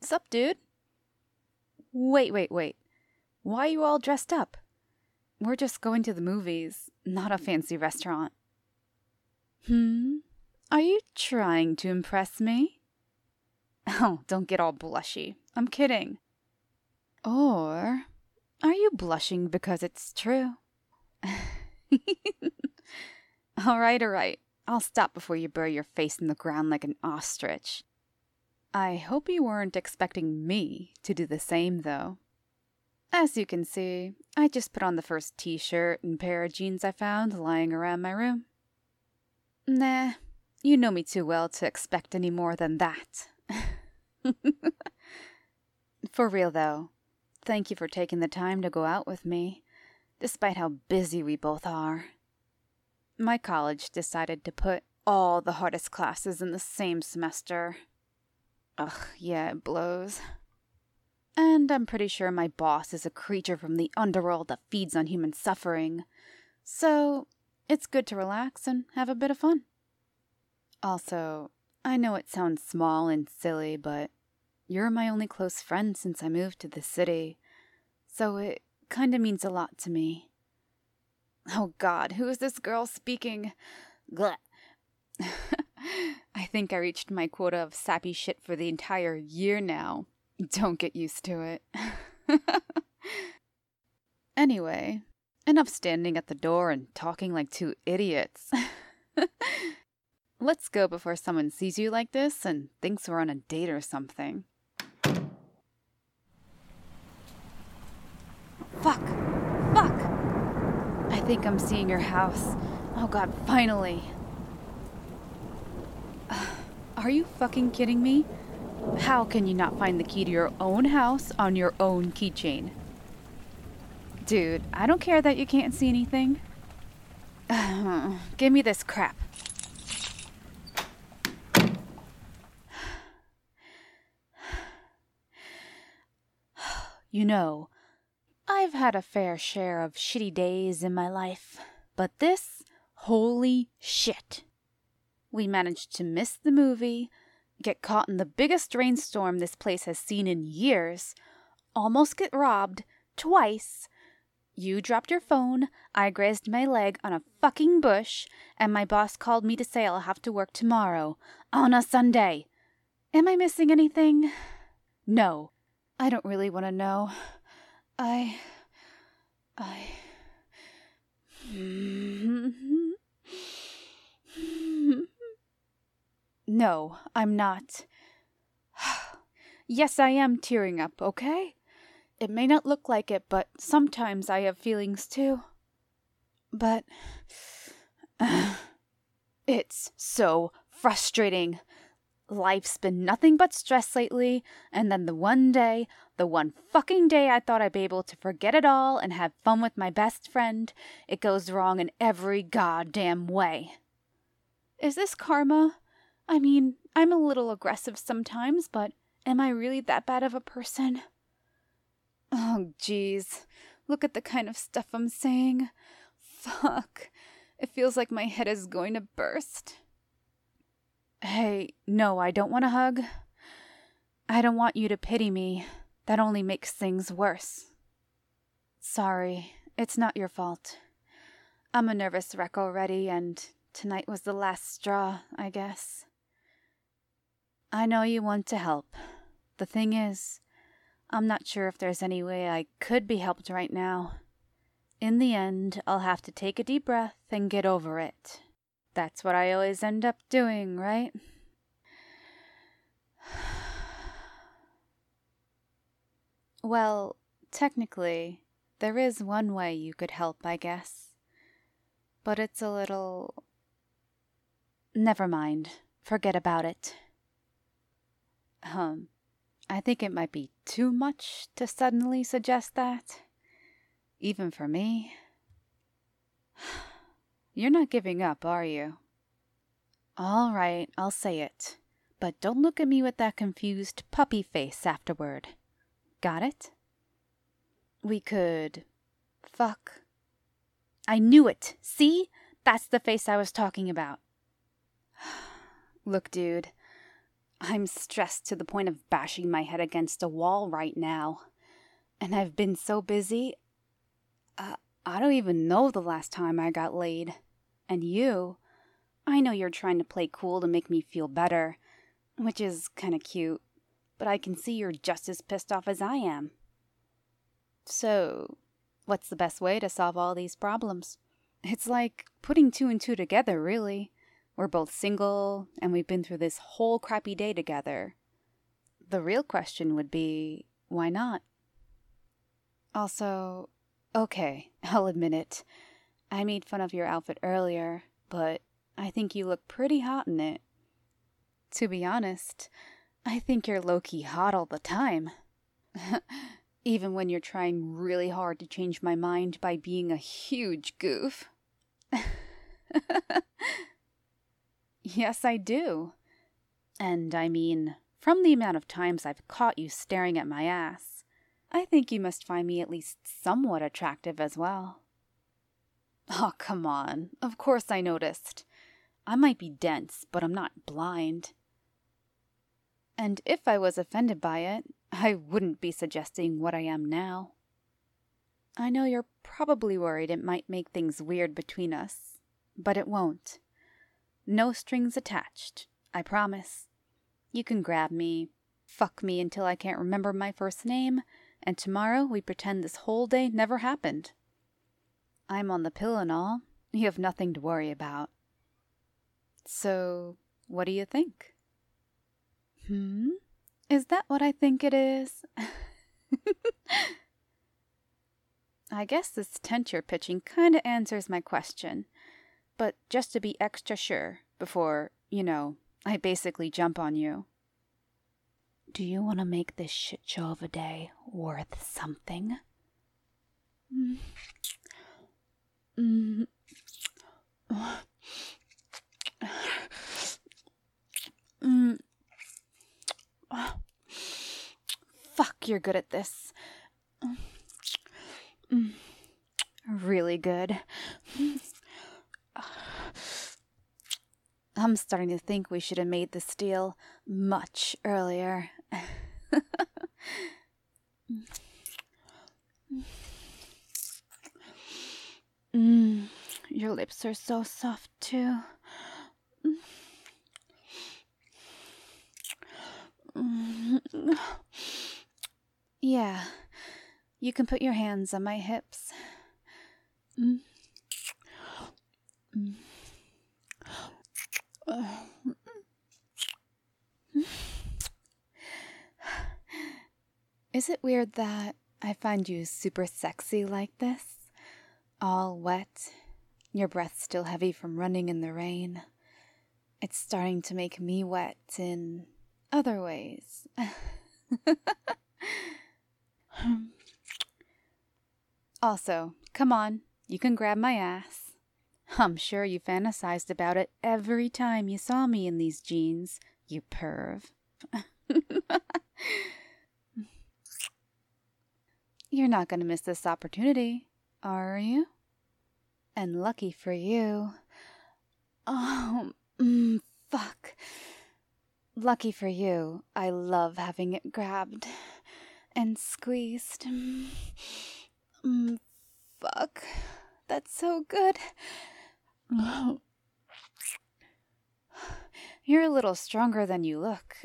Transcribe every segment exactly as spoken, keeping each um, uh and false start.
Sup, dude? Wait, wait, wait. Why are you all dressed up? We're just going to the movies, not a fancy restaurant. Hmm? Are you trying to impress me? Oh, don't get all blushy. I'm kidding. Or are you blushing because it's true? All right, all right. I'll stop before you bury your face in the ground like an ostrich. I hope you weren't expecting me to do the same, though. As you can see, I just put on the first t-shirt and pair of jeans I found lying around my room. Nah, you know me too well to expect any more than that. For real, though, thank you for taking the time to go out with me, despite how busy we both are. My college decided to put all the hardest classes in the same semester. Ugh, yeah, it blows. And I'm pretty sure my boss is a creature from the underworld that feeds on human suffering. So, it's good to relax and have a bit of fun. Also, I know it sounds small and silly, but you're my only close friend since I moved to this city. So it kinda means a lot to me. Oh god, who is this girl speaking? Gleh. I think I reached my quota of sappy shit for the entire year now. Don't get used to it. Anyway, enough standing at the door and talking like two idiots. Let's go before someone sees you like this and thinks we're on a date or something. Fuck! Fuck! I think I'm seeing your house. Oh god, finally! Are you fucking kidding me? How can you not find the key to your own house on your own keychain? Dude, I don't care that you can't see anything. Give me this crap. You know, I've had a fair share of shitty days in my life, but this, holy shit. We managed to miss the movie, get caught in the biggest rainstorm this place has seen in years, almost get robbed twice. You dropped your phone, I grazed my leg on a fucking bush, and my boss called me to say I'll have to work tomorrow, on a Sunday. Am I missing anything? No. I don't really want to know. I... I... No, I'm not. Yes, I am tearing up, okay? It may not look like it, but sometimes I have feelings too. But... it's so frustrating. Life's been nothing but stress lately, and then the one day, the one fucking day I thought I'd be able to forget it all and have fun with my best friend, it goes wrong in every goddamn way. Is this karma? I mean, I'm a little aggressive sometimes, but am I really that bad of a person? Oh, jeez. Look at the kind of stuff I'm saying. Fuck. It feels like my head is going to burst. Hey, no, I don't want a hug. I don't want you to pity me. That only makes things worse. Sorry, it's not your fault. I'm a nervous wreck already, and tonight was the last straw, I guess. I know you want to help. The thing is, I'm not sure if there's any way I could be helped right now. In the end, I'll have to take a deep breath and get over it. That's what I always end up doing, right? Well, technically, there is one way you could help, I guess. But it's a little... Never mind. Forget about it. Um, I think it might be too much to suddenly suggest that. Even for me. You're not giving up, are you? All right, I'll say it. But don't look at me with that confused puppy face afterward. Got it? We could... fuck. I knew it! See? That's the face I was talking about. Look, dude. I'm stressed to the point of bashing my head against a wall right now. And I've been so busy, uh, I don't even know the last time I got laid. And you, I know you're trying to play cool to make me feel better, which is kinda cute, but I can see you're just as pissed off as I am. So, what's the best way to solve all these problems? It's like putting two and two together, really. We're both single, and we've been through this whole crappy day together. The real question would be, why not? Also, okay, I'll admit it. I made fun of your outfit earlier, but I think you look pretty hot in it. To be honest, I think you're low-key hot all the time. Even when you're trying really hard to change my mind by being a huge goof. Yes, I do. And I mean, from the amount of times I've caught you staring at my ass, I think you must find me at least somewhat attractive as well. Oh, come on. Of course I noticed. I might be dense, but I'm not blind. And if I was offended by it, I wouldn't be suggesting what I am now. I know you're probably worried it might make things weird between us, but it won't. No strings attached, I promise. You can grab me, fuck me until I can't remember my first name, and tomorrow we pretend this whole day never happened. I'm on the pill and all. You have nothing to worry about. So, what do you think? Hmm? Is that what I think it is? I guess this tent you're pitching kinda answers my question. But just to be extra sure, before, you know, I basically jump on you. Do you want to make this shit show of a day worth something? Mm. Mm. Mm. Fuck, you're good at this. Mm. Really good. I'm starting to think we should have made this deal much earlier. Mm, your lips are so soft, too. Mm. Yeah, you can put your hands on my hips. Mm. Mm. Is it weird that I find you super sexy like this? All wet, your breath still heavy from running in the rain. It's starting to make me wet in other ways. Also, come on, you can grab my ass. I'm sure you fantasized about it every time you saw me in these jeans, you perv. You're not gonna miss this opportunity, are you? And lucky for you. Oh, mm, fuck. Lucky for you, I love having it grabbed and squeezed. Mm, fuck. That's so good. You're a little stronger than you look.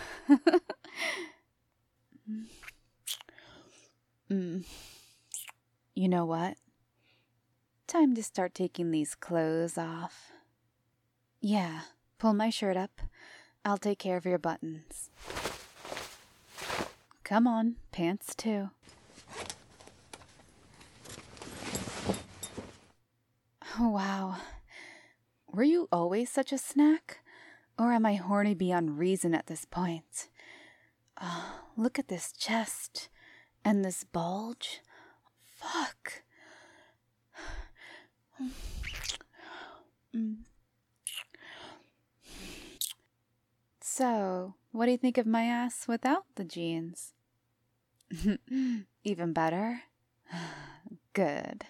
mm. You know what? Time to start taking these clothes off. Yeah, pull my shirt up. I'll take care of your buttons. Come on, pants too. Oh, wow. Were you always such a snack? Or am I horny beyond reason at this point? Oh, look at this chest. And this bulge. Fuck. So, what do you think of my ass without the jeans? Even better? Good.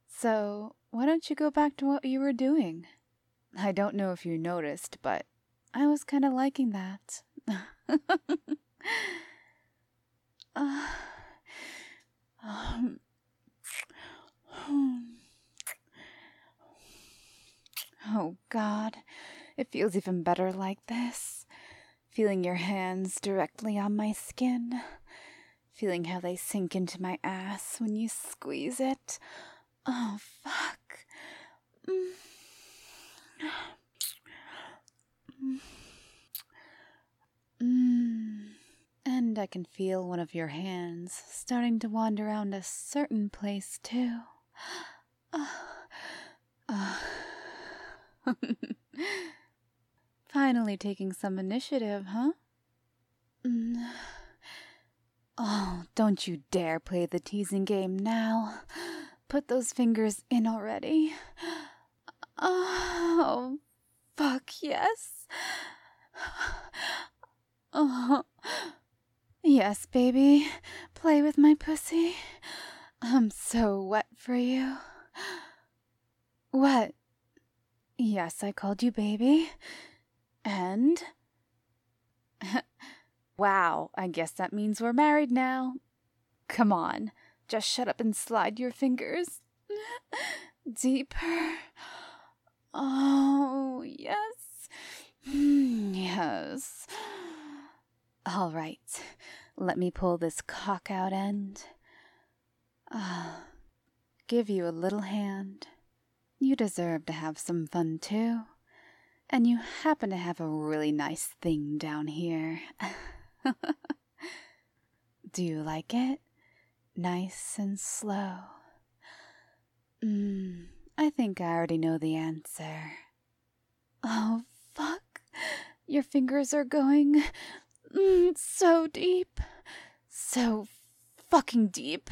So, why don't you go back to what you were doing? I don't know if you noticed, but I was kind of liking that. uh, um, oh, God. It feels even better like this. Feeling your hands directly on my skin. Feeling how they sink into my ass when you squeeze it. Oh, fuck. Mm. Mm. And I can feel one of your hands starting to wander around a certain place, too. Uh, uh. Finally taking some initiative, huh? Mm. Oh, don't you dare play the teasing game now. Put those fingers in already. Oh, fuck yes. Oh, yes, baby. Play with my pussy. I'm so wet for you. What? Yes, I called you baby. And? Wow, I guess that means we're married now. Come on, just shut up and slide your fingers. Deeper. Oh, yes. Yes. All right, let me pull this cock out end. Ah, give you a little hand. You deserve to have some fun too. And you happen to have a really nice thing down here. Do you like it? Nice and slow. Mm, I think I already know the answer. Oh, fuck. Your fingers are going mm, so deep. So fucking deep.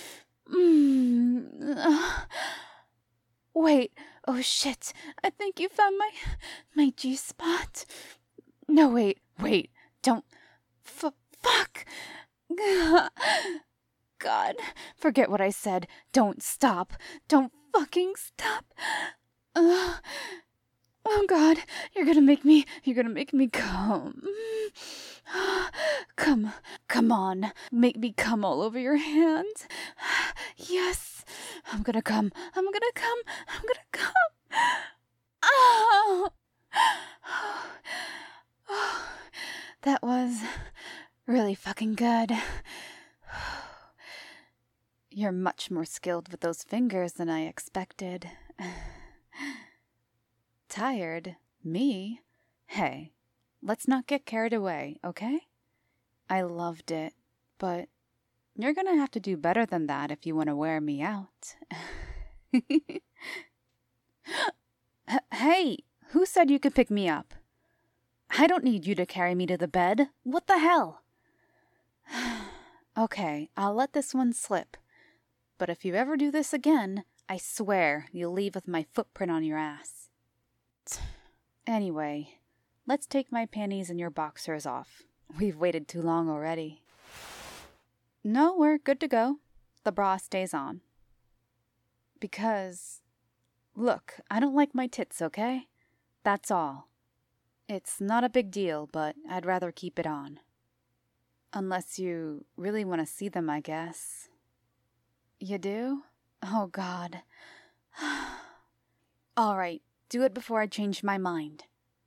Mm. Uh, wait. Oh, shit. I think you found my, my G-spot. No, wait. Wait. Don't. F- fuck. God. Forget what I said. Don't stop. Don't fucking stop. Uh, oh, God. You're gonna make me. You're gonna make me come. Come. Come on. Make me come all over your hand. Yes. I'm gonna come. I'm gonna come. I'm gonna come. Oh. That was really fucking good. You're much more skilled with those fingers than I expected. Tired? Me? Hey, let's not get carried away, okay? I loved it, but you're gonna have to do better than that if you want to wear me out. Hey, who said you could pick me up? I don't need you to carry me to the bed. What the hell? Okay, I'll let this one slip. But if you ever do this again, I swear you'll leave with my footprint on your ass. Anyway, let's take my panties and your boxers off. We've waited too long already. No, we're good to go. The bra stays on. Because, look, I don't like my tits, okay? That's all. It's not a big deal, but I'd rather keep it on. Unless you really want to see them, I guess. You do? Oh, God. All right, do it before I change my mind.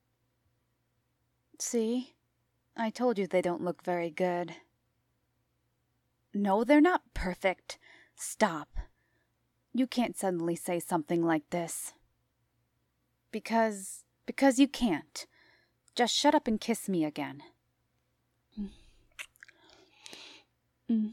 See? I told you they don't look very good. No, they're not perfect. Stop. You can't suddenly say something like this. Because... because you can't. Just shut up and kiss me again. Mm.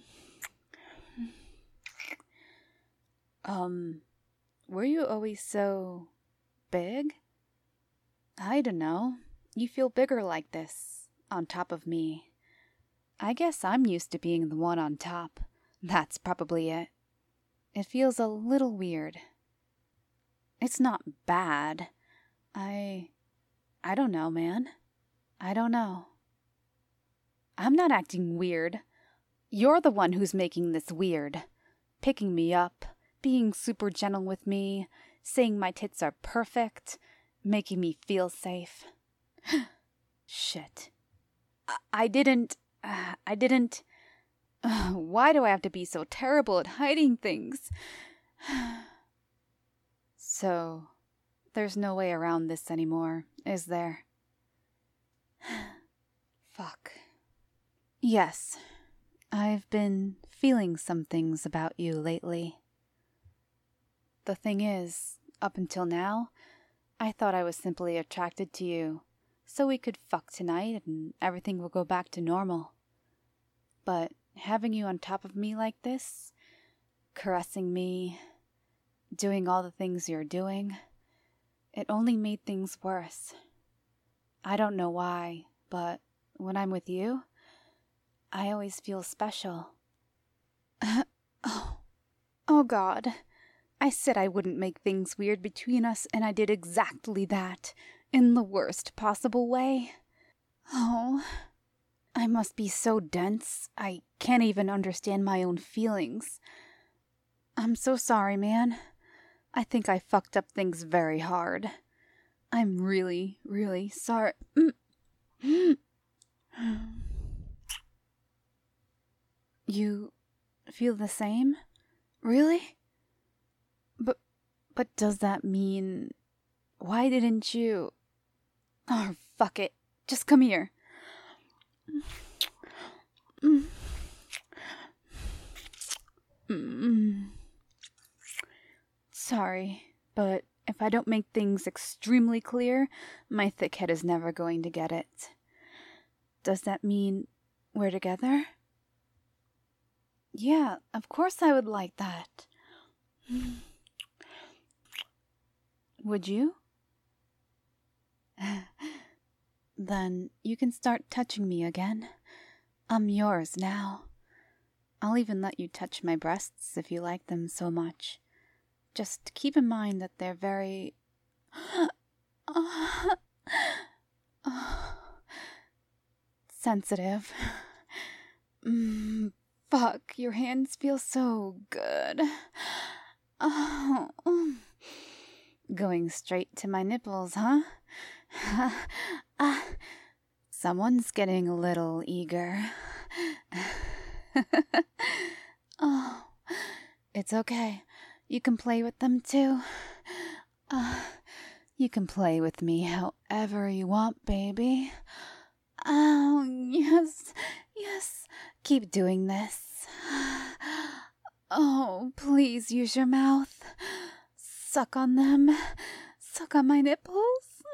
Um, were you always so big? I don't know. You feel bigger like this, on top of me. I guess I'm used to being the one on top. That's probably it. It feels a little weird. It's not bad. I... I don't know, man. I don't know. I'm not acting weird. You're the one who's making this weird. Picking me up, being super gentle with me, saying my tits are perfect, making me feel safe. Shit. I, I didn't... Uh, I didn't... Uh, why do I have to be so terrible at hiding things? So, there's no way around this anymore, is there? Fuck. Yes, I've been feeling some things about you lately. The thing is, up until now, I thought I was simply attracted to you, so we could fuck tonight and everything will go back to normal. But having you on top of me like this, caressing me, doing all the things you're doing, it only made things worse. I don't know why, but when I'm with you, I always feel special. oh, oh God. I said I wouldn't make things weird between us, and I did exactly that, in the worst possible way. Oh, I must be so dense, I can't even understand my own feelings. I'm so sorry, man. I think I fucked up things very hard. I'm really, really sorry. You feel the same? Really? But, but does that mean... Why didn't you... Oh, fuck it. Just come here. Mm. Mm. Sorry, but if I don't make things extremely clear, my thick head is never going to get it. Does that mean we're together? Yeah, of course I would like that. Would you? Then you can start touching me again. I'm yours now. I'll even let you touch my breasts if you like them so much. Just keep in mind that they're very... sensitive. Mm, fuck, your hands feel so good. Oh, going straight to my nipples, huh? Someone's getting a little eager. Oh, it's okay. You can play with them too. Uh, you can play with me however you want, baby. Oh, yes, yes. Keep doing this. Oh, please use your mouth. Suck on them. Suck on my nipples.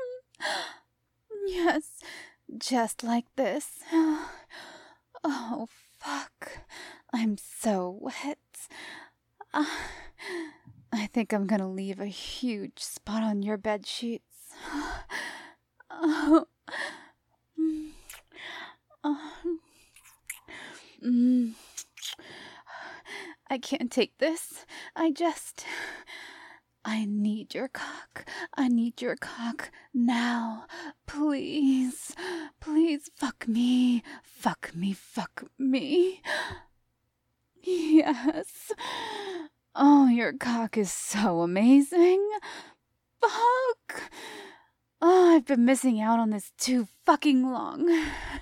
Yes, just like this. Oh, fuck. I'm so wet. Uh, I think I'm gonna leave a huge spot on your bed sheets. Oh. Oh. Mm. I can't take this. I just... I need your cock. I need your cock now. Please. Please fuck me. Fuck me. Fuck me. Yes. Oh, your cock is so amazing. Fuck. Oh, I've been missing out on this too fucking long.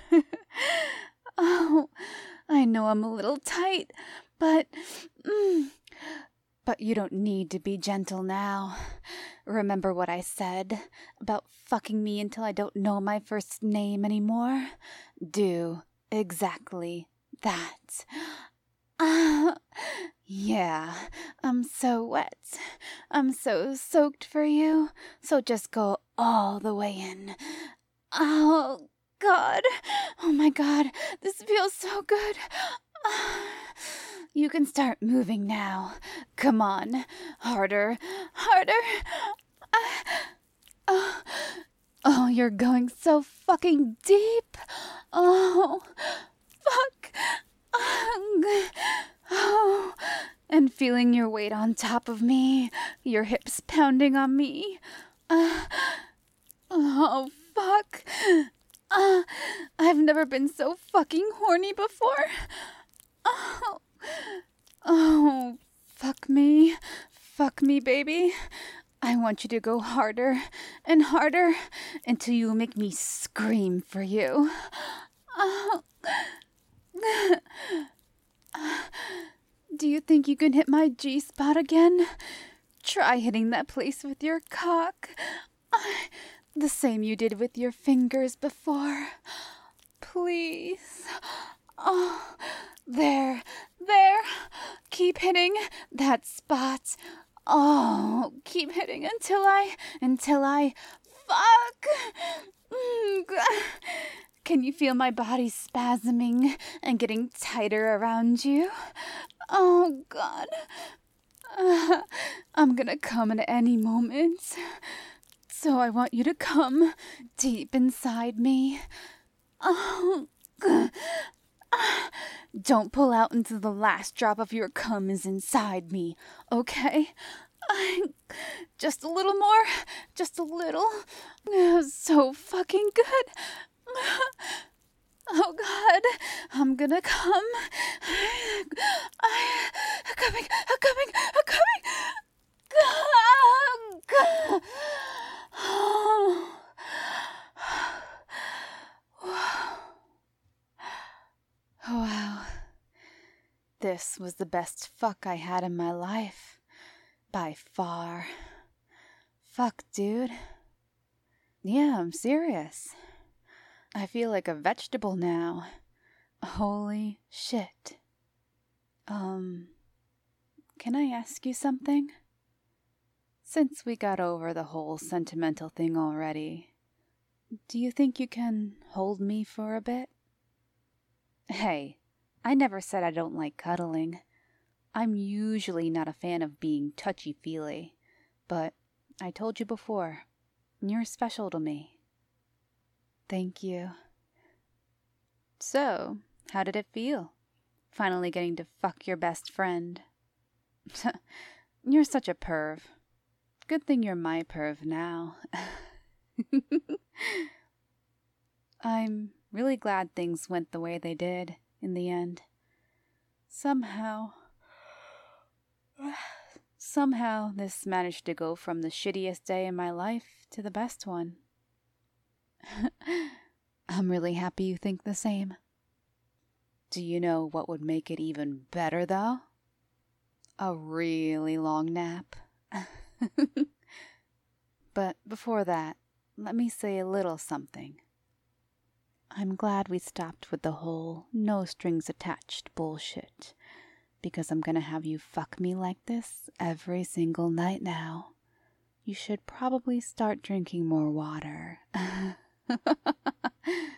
Oh, I know I'm a little tight, but... Mm, but you don't need to be gentle now. Remember what I said about fucking me until I don't know my first name anymore? Do exactly that. Ah, yeah, I'm so wet. I'm so soaked for you. So just go all the way in. Oh, God. Oh, my God. This feels so good. Ah. You can start moving now. Come on. Harder. Harder. Ah. Oh. Oh, you're going so fucking deep. Oh, fuck. Oh, and feeling your weight on top of me, your hips pounding on me. Uh, oh, fuck. Uh, I've never been so fucking horny before. Oh, oh, fuck me. Fuck me, baby. I want you to go harder and harder until you make me scream for you. Oh. Do you think you can hit my G-spot again? Try hitting that place with your cock. The same you did with your fingers before. Please. Oh, there, there. Keep hitting that spot. Oh, keep hitting until I, until I, fuck. Can you feel my body spasming and getting tighter around you? Oh, God. Uh, I'm gonna come at any moment. So I want you to come deep inside me. Oh, God. Don't pull out until the last drop of your cum is inside me, okay? Just a little more. Just a little. So fucking good. Oh, God. I'm gonna come. I'm coming. I'm coming. I'm coming. God. Oh. Wow. This was the best fuck I had in my life. By far. Fuck, dude. Yeah, I'm serious. I feel like a vegetable now. Holy shit. Um, can I ask you something? Since we got over the whole sentimental thing already, do you think you can hold me for a bit? Hey, I never said I don't like cuddling. I'm usually not a fan of being touchy-feely, but I told you before, you're special to me. Thank you. So, how did it feel? Finally getting to fuck your best friend. You're such a perv. Good thing you're my perv now. I'm really glad things went the way they did in the end. Somehow... Somehow this managed to go from the shittiest day in my life to the best one. I'm really happy you think the same. Do you know what would make it even better, though? A really long nap. But before that, let me say a little something. I'm glad we stopped with the whole no strings attached bullshit, because I'm gonna have you fuck me like this every single night now. You should probably start drinking more water.